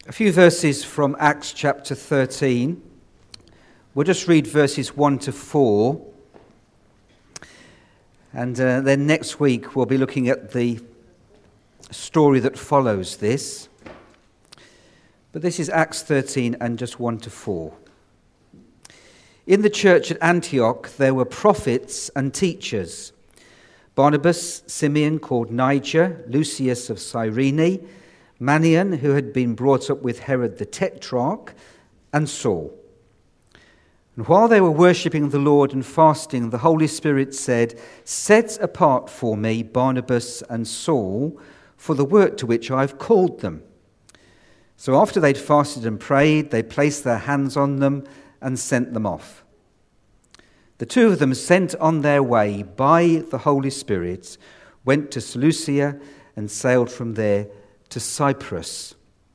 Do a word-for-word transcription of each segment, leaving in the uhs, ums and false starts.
A few verses from Acts chapter thirteen. We'll just read verses one to four. And uh, then next week we'll be looking at the story that follows this. But this is Acts thirteen and just one to four. In the church at Antioch there were prophets and teachers: Barnabas, Simeon called Niger, Lucius of Cyrene, Manaen, who had been brought up with Herod the Tetrarch, and Saul. And while they were worshipping the Lord and fasting, the Holy Spirit said, "Set apart for me Barnabas and Saul for the work to which I have called them." So after they'd fasted and prayed, they placed their hands on them and sent them off. The two of them, sent on their way by the Holy Spirit, went to Seleucia and sailed from there to Cyprus.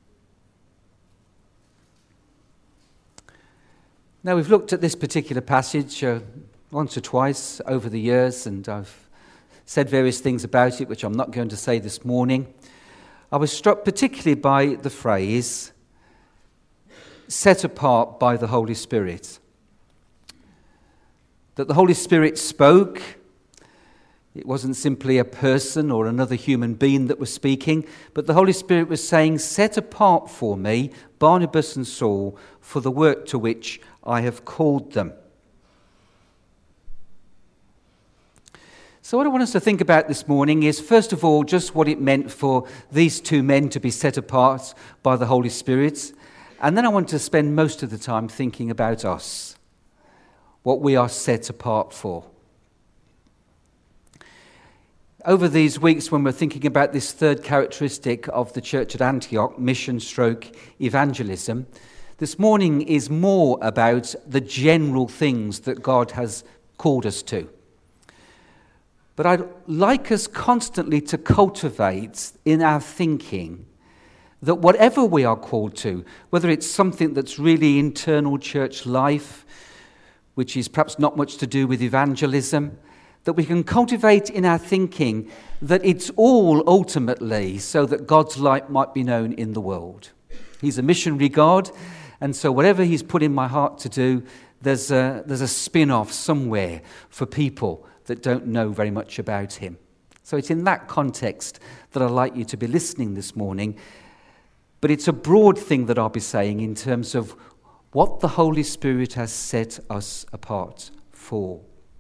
Now, we've looked at this particular passage uh, once or twice over the years, and I've said various things about it, which I'm not going to say this morning. I was struck particularly by the phrase, set apart by the Holy Spirit. That the Holy Spirit spoke. It wasn't simply a person or another human being that was speaking, but the Holy Spirit was saying, "Set apart for me Barnabas and Saul for the work to which I have called them." So what I want us to think about this morning is, first of all, just what it meant for these two men to be set apart by the Holy Spirit. And then I want to spend most of the time thinking about us, what we are set apart for. Over these weeks, when we're thinking about this third characteristic of the church at Antioch, mission stroke evangelism, this morning is more about the general things that God has called us to. But I'd like us constantly to cultivate in our thinking that whatever we are called to, whether it's something that's really internal church life, which is perhaps not much to do with evangelism, that we can cultivate in our thinking that it's all ultimately so that God's light might be known in the world. He's a missionary God, and so whatever he's put in my heart to do, there's a, there's a spin-off somewhere for people that don't know very much about him. So it's in that context that I'd like you to be listening this morning, but it's a broad thing that I'll be saying in terms of what the Holy Spirit has set us apart for.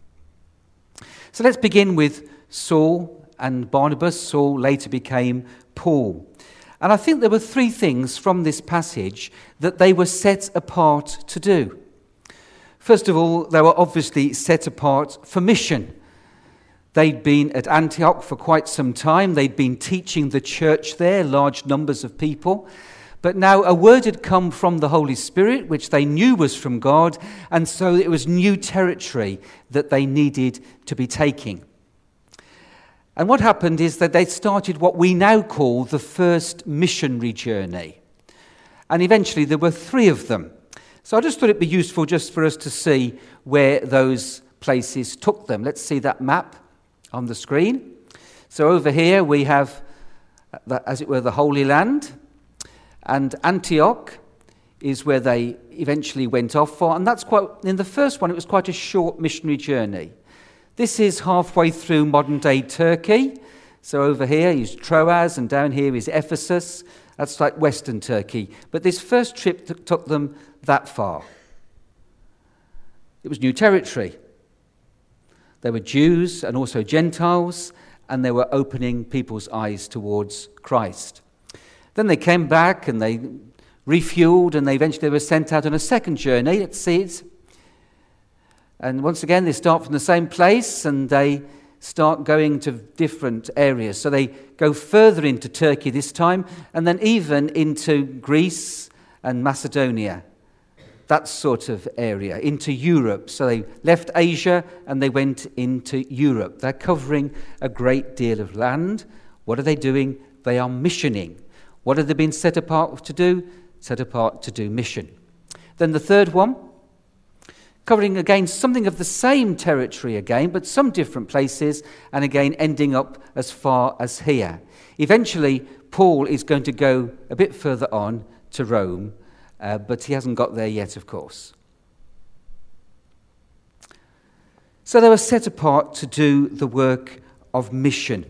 So let's begin with Saul and Barnabas. Saul later became Paul. And I think there were three things from this passage that they were set apart to do. First of all, they were obviously set apart for mission. They'd been at Antioch for quite some time. They'd been teaching the church there, large numbers of people. But now a word had come from the Holy Spirit, which they knew was from God, and so it was new territory that they needed to be taking. And what happened is that they started what we now call the first missionary journey. And eventually there were three of them. So I just thought it'd be useful just for us to see where those places took them. Let's see that map on the screen. So over here we have, as it were, the Holy Land. And Antioch is where they eventually went off for. And that's quite, in the first one, it was quite a short missionary journey. This is halfway through modern-day Turkey. So over here is Troas, and down here is Ephesus. That's like Western Turkey. But this first trip t- took them that far. It was new territory. There were Jews and also Gentiles, and they were opening people's eyes towards Christ. Then they came back and they refueled, and they eventually were sent out on a second journey. Let's see it. And once again, they start from the same place and they start going to different areas. So they go further into Turkey this time, and then even into Greece and Macedonia, that sort of area, into Europe. So they left Asia and they went into Europe. They're covering a great deal of land. What are they doing? They are missioning. What have they been set apart to do? Set apart to do mission. Then the third one, covering again something of the same territory again, but some different places, and again ending up as far as here. Eventually, Paul is going to go a bit further on to Rome, uh, but he hasn't got there yet, of course. So they were set apart to do the work of mission.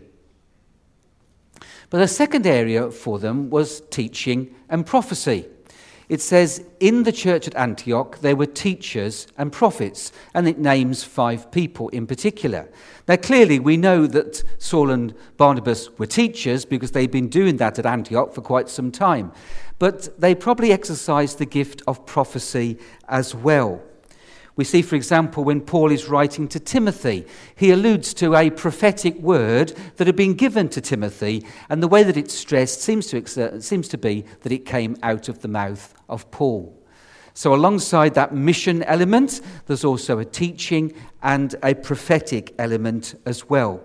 But the second area for them was teaching and prophecy. It says, in the church at Antioch, there were teachers and prophets, and it names five people in particular. Now, clearly, we know that Saul and Barnabas were teachers because they'd been doing that at Antioch for quite some time. But they probably exercised the gift of prophecy as well. We see, for example, when Paul is writing to Timothy, he alludes to a prophetic word that had been given to Timothy, and the way that it's stressed seems to, exert, seems to be that it came out of the mouth of Paul. So alongside that mission element, there's also a teaching and a prophetic element as well.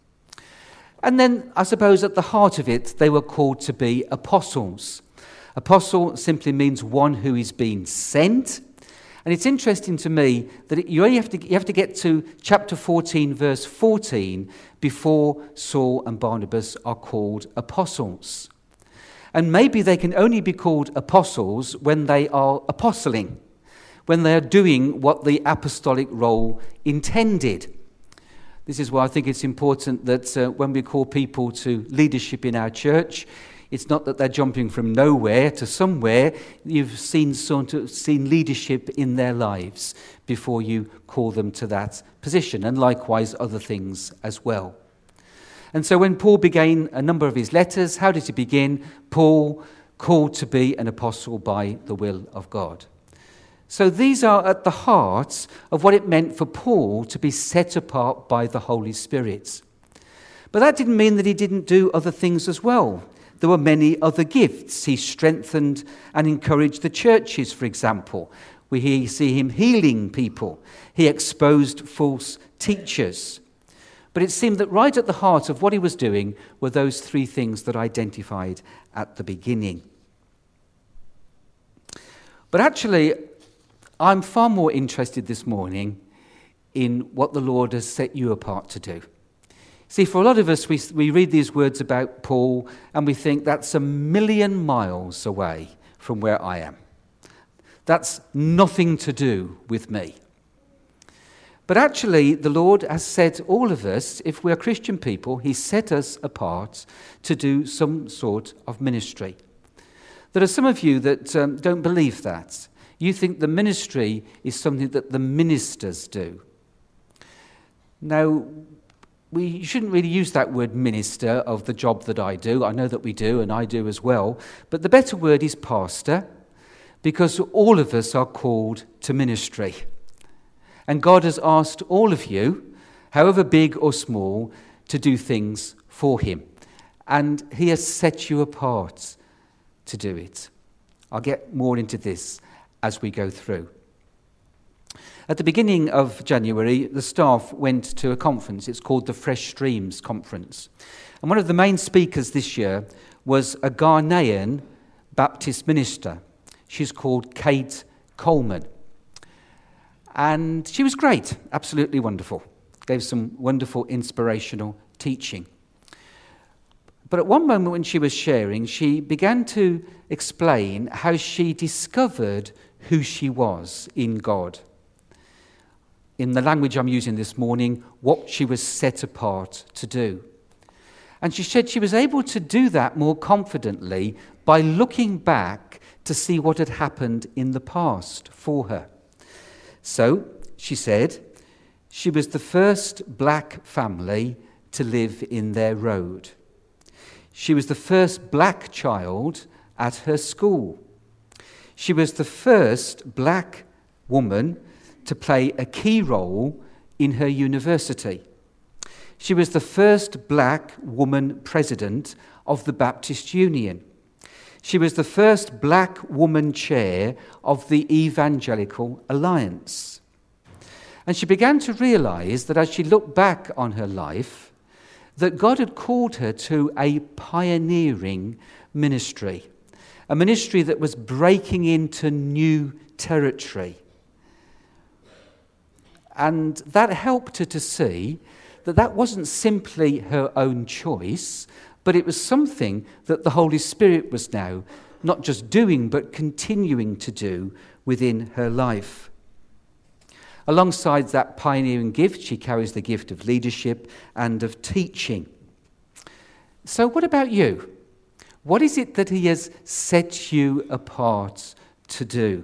And then, I suppose, at the heart of it, they were called to be apostles. Apostle simply means one who is being sent. And it's interesting to me that it, you only have to you have to get to chapter fourteen, verse fourteen, before Saul and Barnabas are called apostles. And maybe they can only be called apostles when they are apostling, when they are doing what the apostolic role intended. This is why I think it's important that uh, when we call people to leadership in our church, it's not that they're jumping from nowhere to somewhere. You've seen sort of seen leadership in their lives before you call them to that position, and likewise other things as well. And so when Paul began a number of his letters, how did he begin? Paul, called to be an apostle by the will of God. So these are at the heart of what it meant for Paul to be set apart by the Holy Spirit. But that didn't mean that he didn't do other things as well. There were many other gifts. He strengthened and encouraged the churches, for example. We see him healing people. He exposed false teachers. But it seemed that right at the heart of what he was doing were those three things that I identified at the beginning. But actually, I'm far more interested this morning in what the Lord has set you apart to do. See, for a lot of us, we, we read these words about Paul and we think that's a million miles away from where I am. That's nothing to do with me. But actually, the Lord has set all of us, if we're Christian people, He's set us apart to do some sort of ministry. There are some of you that um, don't believe that. You think the ministry is something that the ministers do. Now, we shouldn't really use that word minister of the job that I do. I know that we do, and I do as well. But the better word is pastor, because all of us are called to ministry. And God has asked all of you, however big or small, to do things for Him. And He has set you apart to do it. I'll get more into this as we go through. At the beginning of January, the staff went to a conference. It's called the Fresh Streams Conference. And one of the main speakers this year was a Ghanaian Baptist minister. She's called Kate Coleman. And she was great, absolutely wonderful. Gave some wonderful inspirational teaching. But at one moment when she was sharing, she began to explain how she discovered who she was in God. In the language I'm using this morning, what she was set apart to do. And she said she was able to do that more confidently by looking back to see what had happened in the past for her. So, she said, she was the first black family to live in their road. She was the first black child at her school. She was the first black woman to play a key role in her university. She was the first black woman president of the Baptist Union. She was the first black woman chair of the Evangelical Alliance. And she began to realize that as she looked back on her life, that God had called her to a pioneering ministry, a ministry that was breaking into new territory. And that helped her to see that that wasn't simply her own choice, but it was something that the Holy Spirit was now not just doing, but continuing to do within her life. Alongside that pioneering gift, she carries the gift of leadership and of teaching. So what about you? What is it that he has set you apart to do?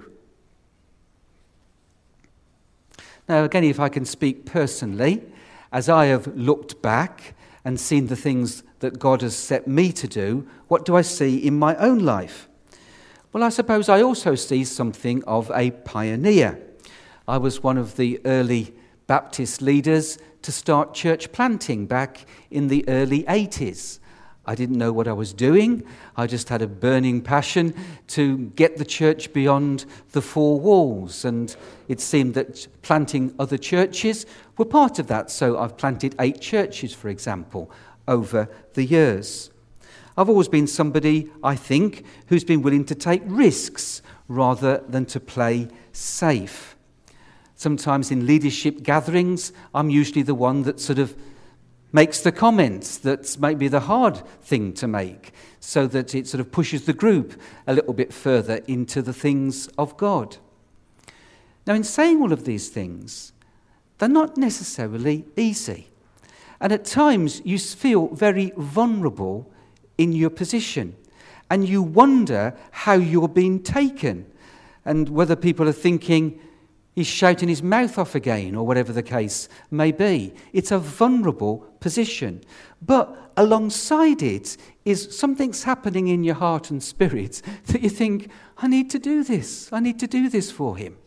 Now, again, if I can speak personally, as I have looked back and seen the things that God has set me to do, what do I see in my own life? Well, I suppose I also see something of a pioneer. I was one of the early Baptist leaders to start church planting back in the early eighties. I didn't know what I was doing. I just had a burning passion to get the church beyond the four walls. And it seemed that planting other churches were part of that. So I've planted eight churches, for example, over the years. I've always been somebody, I think, who's been willing to take risks rather than to play safe. Sometimes in leadership gatherings, I'm usually the one that sort of makes the comments that's maybe the hard thing to make, so that it sort of pushes the group a little bit further into the things of God. Now, in saying all of these things, they're not necessarily easy. And at times you feel very vulnerable in your position, and you wonder how you're being taken, and whether people are thinking, he's shouting his mouth off again, or whatever the case may be. It's a vulnerable position. But alongside it is something's happening in your heart and spirit that you think, I need to do this. I need to do this for him.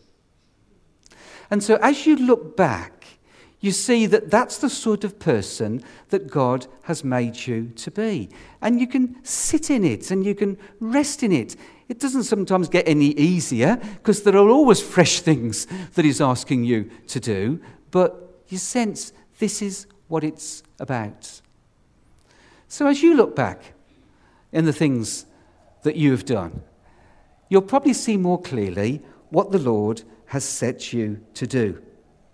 And so as you look back, you see that that's the sort of person that God has made you to be. And you can sit in it and you can rest in it. It doesn't sometimes get any easier because there are always fresh things that he's asking you to do. But you sense this is what it's about. So as you look back in the things that you have done, you'll probably see more clearly what the Lord has set you to do.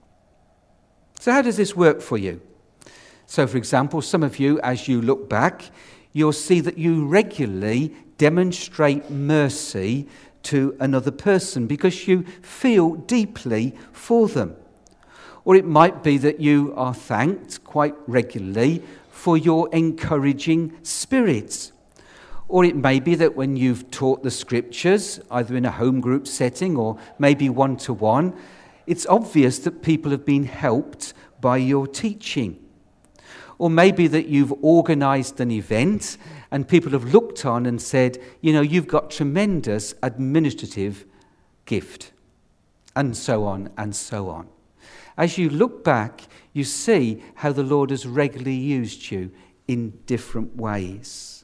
So how does this work for you? So, for example, some of you, as you look back, you'll see that you regularly demonstrate mercy to another person because you feel deeply for them. Or it might be that you are thanked quite regularly for your encouraging spirit. Or it may be that when you've taught the scriptures, either in a home group setting or maybe one-to-one, it's obvious that people have been helped by your teaching. Or maybe that you've organised an event and people have looked on and said, you know, you've got tremendous administrative gift, and so on and so on. As you look back, you see how the Lord has regularly used you in different ways.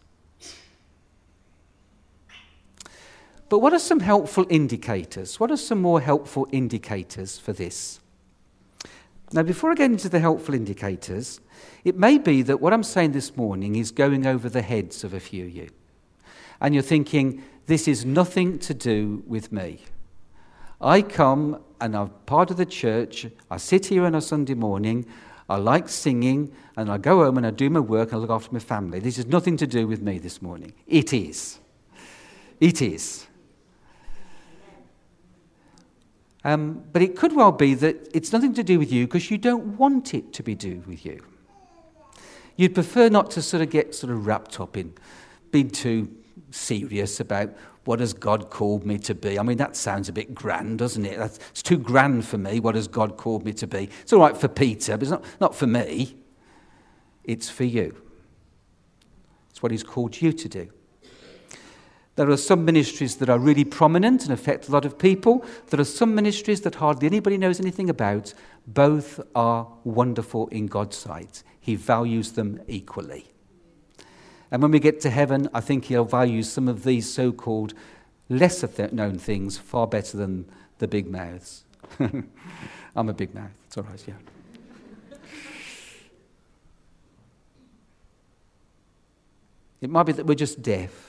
But what are some helpful indicators? What are some more helpful indicators for this? Now, before I get into the helpful indicators, it may be that what I'm saying this morning is going over the heads of a few of you. And you're thinking, this is nothing to do with me. I come and I'm part of the church. I sit here on a Sunday morning. I like singing. And I go home and I do my work and I look after my family. This is nothing to do with me this morning. It is. It is. Um, but it could well be that it's nothing to do with you because you don't want it to be do with you. You'd prefer not to sort of get sort of wrapped up in being too serious about what has God called me to be. I mean, that sounds a bit grand, doesn't it? That's, it's too grand for me, what has God called me to be. It's all right for Peter, but it's not, not for me. It's for you. It's what he's called you to do. There are some ministries that are really prominent and affect a lot of people. There are some ministries that hardly anybody knows anything about. Both are wonderful in God's sight. He values them equally. And when we get to heaven, I think he'll value some of these so-called lesser th- known things far better than the big mouths. I'm a big mouth. It's all right, yeah. It might be that we're just deaf.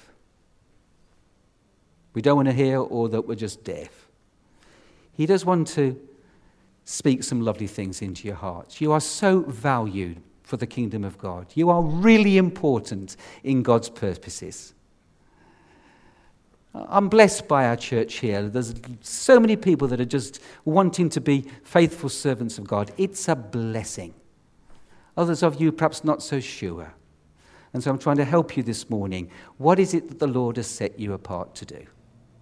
We don't want to hear, or that we're just deaf. He does want to speak some lovely things into your hearts. You are so valued for the kingdom of God. You are really important in God's purposes. I'm blessed by our church here. There's so many people that are just wanting to be faithful servants of God. It's a blessing. Others of you perhaps not so sure. And so I'm trying to help you this morning. What is it that the Lord has set you apart to do?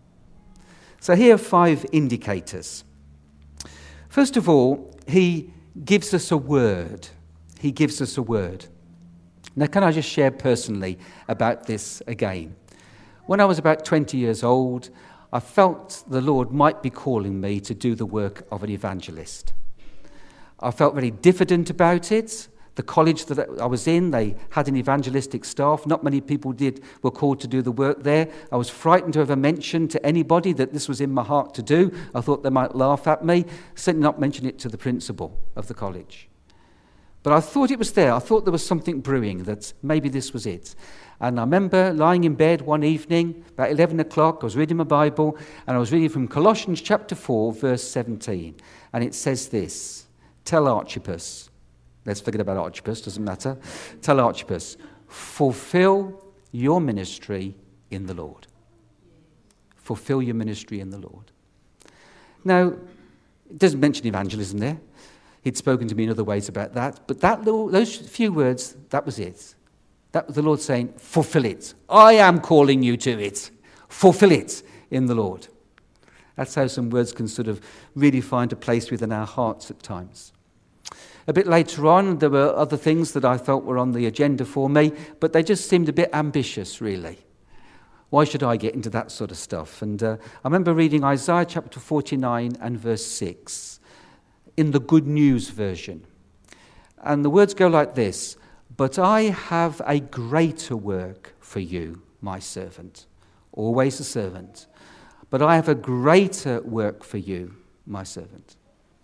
So here are five indicators. First of all, he gives us a word. He gives us a word. Now, can I just share personally about this again? When I was about twenty years old, I felt the Lord might be calling me to do the work of an evangelist. I felt very diffident about it. The college that I was in, they had an evangelistic staff. Not many people did were called to do the work there. I was frightened to ever mention to anybody that this was in my heart to do. I thought they might laugh at me. Certainly not mention it to the principal of the college. But I thought it was there. I thought there was something brewing, that maybe this was it. And I remember lying in bed one evening, about eleven o'clock, I was reading my Bible, and I was reading from Colossians chapter four, verse seventeen. And it says this, tell Archippus, let's forget about Archippus, doesn't matter. Tell Archippus, fulfill your ministry in the Lord. Fulfill your ministry in the Lord. Now, it doesn't mention evangelism there. He'd spoken to me in other ways about that. But that little, those few words, that was it. That was the Lord saying, fulfill it. I am calling you to it. Fulfill it in the Lord. That's how some words can sort of really find a place within our hearts at times. A bit later on, there were other things that I felt were on the agenda for me, but they just seemed a bit ambitious, really. Why should I get into that sort of stuff? And uh, I remember reading Isaiah chapter forty-nine and verse six in the Good News version. And the words go like this, but I have a greater work for you, my servant. Always a servant. But I have a greater work for you, my servant.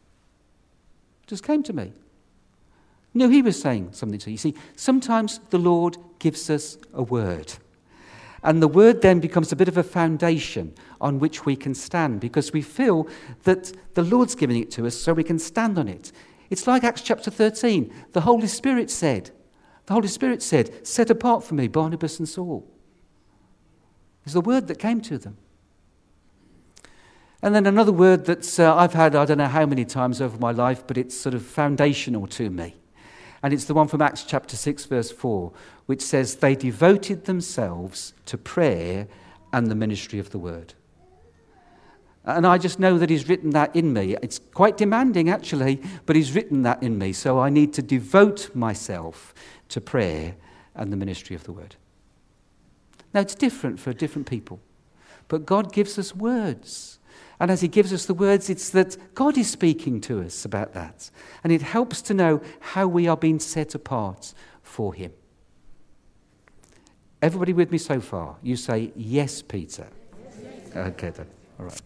Just came to me. No, he was saying something to you. You see, sometimes the Lord gives us a word. And the word then becomes a bit of a foundation on which we can stand, because we feel that the Lord's giving it to us so we can stand on it. It's like Acts chapter thirteen. The Holy Spirit said, the Holy Spirit said, set apart for me Barnabas and Saul. It's the word that came to them. And then another word that uh, I've had, I don't know how many times over my life, but it's sort of foundational to me. And it's the one from Acts chapter six, verse four, which says, they devoted themselves to prayer and the ministry of the word. And I just know that he's written that in me. It's quite demanding, actually, but he's written that in me. So I need to devote myself to prayer and the ministry of the word. Now, it's different for different people, but God gives us words. And as he gives us the words, it's that God is speaking to us about that. And it helps to know how we are being set apart for him. Everybody with me so far? You say, yes, Peter. Yes. Okay, then. All right.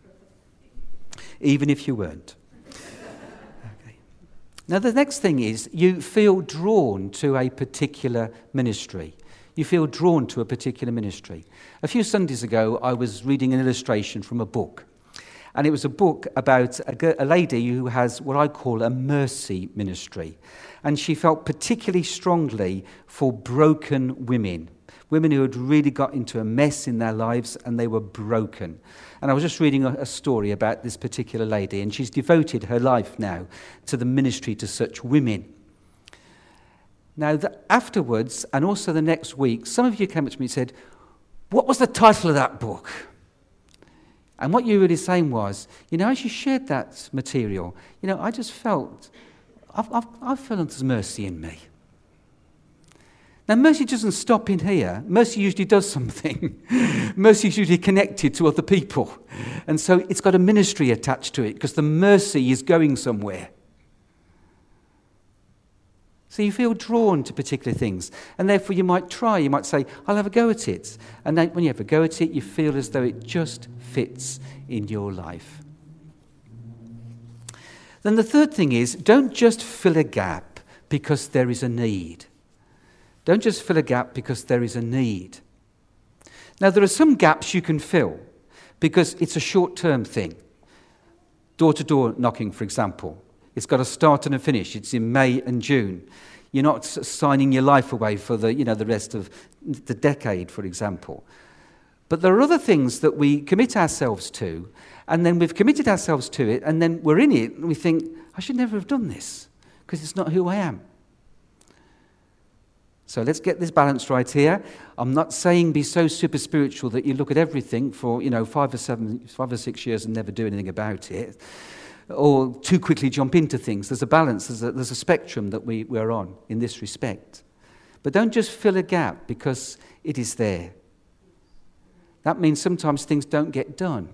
Even if you weren't. Okay. Now, the next thing is you feel drawn to a particular ministry. You feel drawn to a particular ministry. A few Sundays ago, I was reading an illustration from a book. And it was a book about a, a lady who has what I call a mercy ministry. And she felt particularly strongly for broken women. Women who had really got into a mess in their lives and they were broken. And I was just reading a, a story about this particular lady, and she's devoted her life now to the ministry to such women. Now, the, afterwards, and also the next week, some of you came up to me and said, what was the title of that book? And what you were really saying was, you know, as you shared that material, you know, I just felt, I've, I've, I felt there's mercy in me. Now, mercy doesn't stop in here. Mercy usually does something. Mercy is usually connected to other people. And so it's got a ministry attached to it because the mercy is going somewhere. So you feel drawn to particular things. And therefore you might try. You might say, I'll have a go at it. And then when you have a go at it, you feel as though it just fits in your life. Then the third thing is, don't just fill a gap because there is a need. Don't just fill a gap because there is a need. Now, there are some gaps you can fill because it's a short-term thing. Door-to-door knocking, for example. It's got a start and a finish. It's in May and June. You're not signing your life away for the, you know, the rest of the decade, for example. But there are other things that we commit ourselves to, and then we've committed ourselves to it, and then we're in it, and we think, I should never have done this, because it's not who I am. So let's get this balance right here. I'm not saying be so super spiritual that you look at everything for, you know, five or seven, five or six years and never do anything about it, or too quickly jump into things. There's a balance, there's a, there's a spectrum that we, we're on in this respect. But don't just fill a gap because it is there. That means sometimes things don't get done.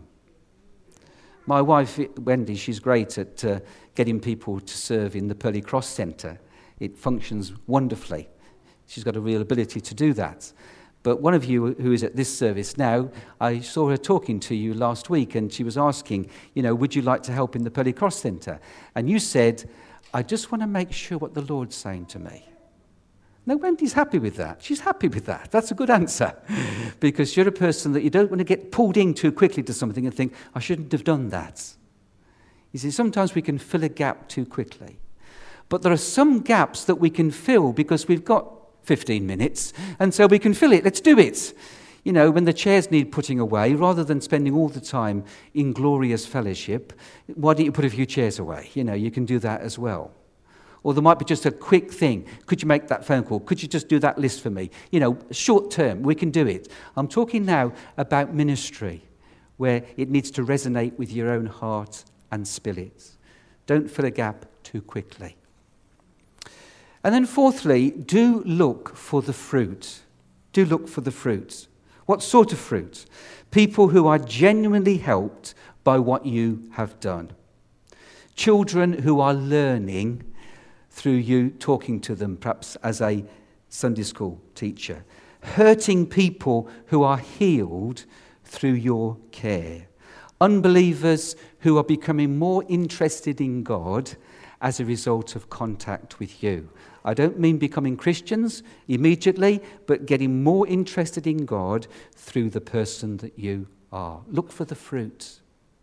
My wife, Wendy, she's great at uh, getting people to serve in the Pearly Cross Centre. It functions wonderfully. She's got a real ability to do that. But one of you who is at this service now, I saw her talking to you last week, and she was asking, you know, would you like to help in the Pearly Cross Centre? And you said, I just want to make sure what the Lord's saying to me. No, Wendy's happy with that. She's happy with that. That's a good answer. Because you're a person that you don't want to get pulled in too quickly to something and think, I shouldn't have done that. You see, sometimes we can fill a gap too quickly. But there are some gaps that we can fill because we've got fifteen minutes, and so we can fill it. Let's do it. You know, when the chairs need putting away, rather than spending all the time in glorious fellowship, why don't you put a few chairs away? You know, you can do that as well. Or there might be just a quick thing. Could you make that phone call? Could you just do that list for me? You know, short term, we can do it. I'm talking now about ministry, where it needs to resonate with your own heart and spirit. Don't fill a gap too quickly. And then fourthly, do look for the fruit. Do look for the fruit. What sort of fruit? People who are genuinely helped by what you have done. Children who are learning through you talking to them, perhaps as a Sunday school teacher. Hurting people who are healed through your care. Unbelievers who are becoming more interested in God as a result of contact with you. I don't mean becoming Christians immediately, but getting more interested in God through the person that you are. Look for the fruit.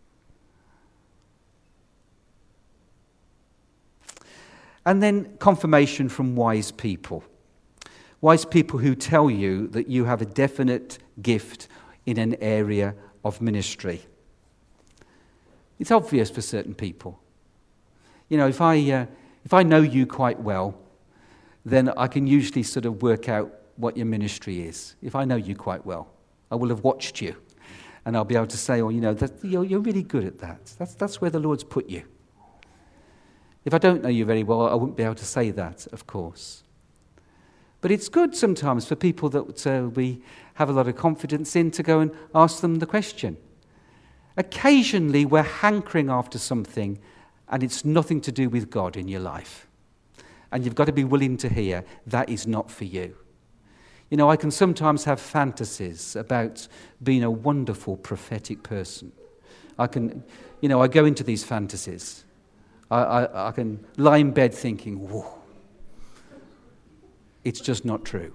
And then confirmation from wise people. Wise people who tell you that you have a definite gift in an area of ministry. It's obvious for certain people. You know, if I uh, if I know you quite well, then I can usually sort of work out what your ministry is. If I know you quite well, I will have watched you, and I'll be able to say, "Oh, you know, that, you're, you're really good at that. That's that's where the Lord's put you." If I don't know you very well, I wouldn't be able to say that, of course. But it's good sometimes for people that uh, we have a lot of confidence in to go and ask them the question. Occasionally, we're hankering after something, and it's nothing to do with God in your life. And you've got to be willing to hear, that is not for you. You know, I can sometimes have fantasies about being a wonderful prophetic person. I can, you know, I go into these fantasies. I, I, I can lie in bed thinking, whoa, it's just not true.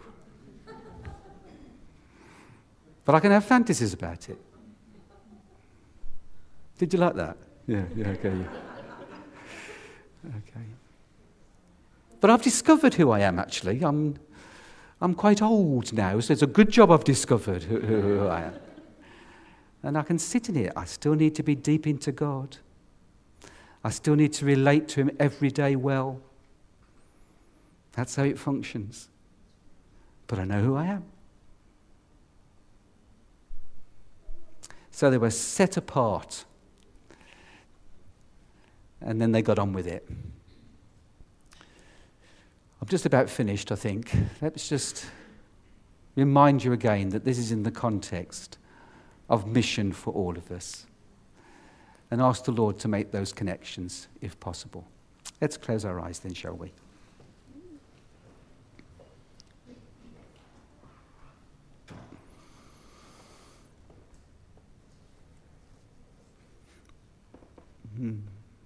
But I can have fantasies about it. Did you like that? Yeah, yeah, okay. Yeah. Okay. But I've discovered who I am, actually. I'm, I'm quite old now, so it's a good job I've discovered who, who, who I am. And I can sit in it. I still need to be deep into God. I still need to relate to him every day well. That's how it functions. But I know who I am. So they were set apart. And then they got on with it. I'm just about finished, I think. Let's just remind you again that this is in the context of mission for all of us. And ask the Lord to make those connections, if possible. Let's close our eyes then, shall we? Hmm.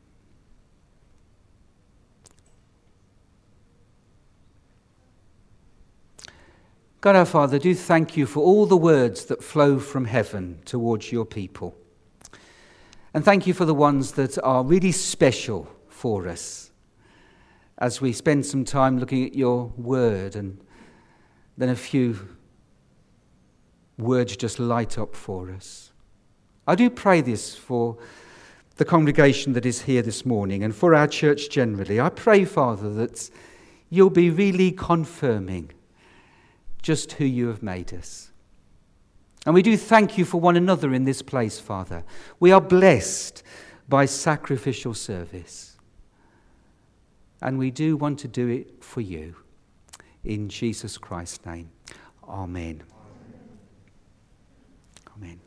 God our Father, do thank you for all the words that flow from heaven towards your people. And thank you for the ones that are really special for us as we spend some time looking at your word and then a few words just light up for us. I do pray this for the congregation that is here this morning and for our church generally. I pray, Father, that you'll be really confirming just who you have made us. And we do thank you for one another in this place, Father. We are blessed by sacrificial service. And we do want to do it for you. In Jesus Christ's name. Amen. Amen.